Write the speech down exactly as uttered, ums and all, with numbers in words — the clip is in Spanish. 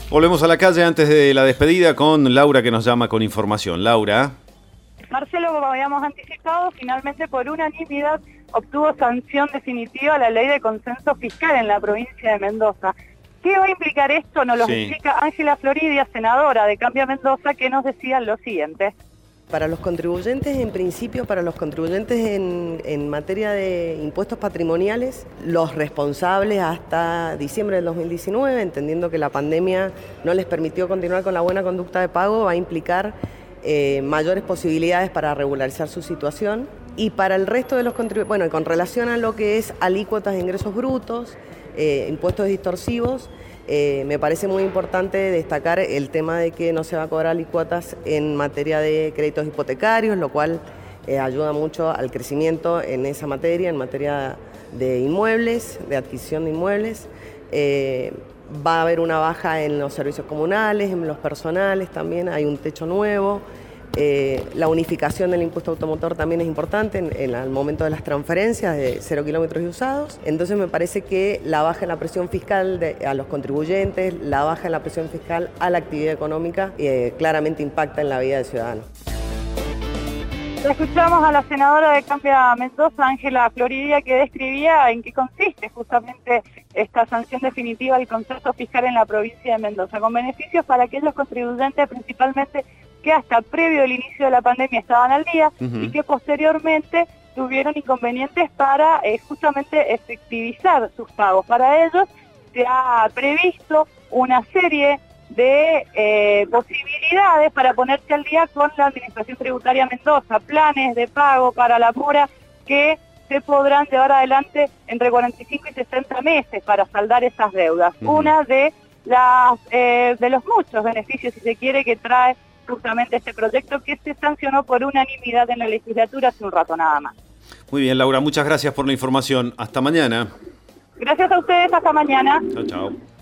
Volvemos a la calle antes de la despedida con Laura, que nos llama con información. Laura. Marcelo, como habíamos anticipado, finalmente por unanimidad obtuvo sanción definitiva la ley de consenso fiscal en la provincia de Mendoza. ¿Qué va a implicar esto? Nos lo sí. explica Ángela Floridia, senadora de Cambia Mendoza, que nos decía lo siguiente. Para los contribuyentes, en principio, para los contribuyentes en, en materia de impuestos patrimoniales, los responsables hasta diciembre del dos mil diecinueve, entendiendo que la pandemia no les permitió continuar con la buena conducta de pago, va a implicar eh, mayores posibilidades para regularizar su situación. Y para el resto de los contribuyentes, bueno, con relación a lo que es alícuotas de ingresos brutos, eh, impuestos distorsivos, Eh, me parece muy importante destacar el tema de que no se va a cobrar alícuotas en materia de créditos hipotecarios, lo cual eh, ayuda mucho al crecimiento en esa materia, en materia de inmuebles, de adquisición de inmuebles. Eh, va a haber una baja en los servicios comunales, en los personales también, hay un techo nuevo. Eh, la unificación del impuesto automotor también es importante en, en el momento de las transferencias de cero kilómetros y usados. Entonces me parece que la baja en la presión fiscal de, a los contribuyentes, la baja en la presión fiscal a la actividad económica eh, claramente impacta en la vida del ciudadano. Escuchamos a la senadora de Cambia Mendoza, Ángela Floridia, que describía en qué consiste justamente esta sanción definitiva del consenso fiscal en la provincia de Mendoza, con beneficios para aquellos contribuyentes principalmente que hasta previo al inicio de la pandemia estaban al día uh-huh. y que posteriormente tuvieron inconvenientes para eh, justamente efectivizar sus pagos. Para ellos se ha previsto una serie de eh, posibilidades para ponerse al día con la Administración Tributaria Mendoza, planes de pago para la mora que se podrán llevar adelante entre cuarenta y cinco y sesenta meses para saldar esas deudas. Uh-huh. Una de, las, eh, de los muchos beneficios, si se quiere, que trae justamente este proyecto que se sancionó por unanimidad en la legislatura hace un rato nada más. Muy bien, Laura, muchas gracias por la información. Hasta mañana. Gracias a ustedes, hasta mañana. Chao, chao.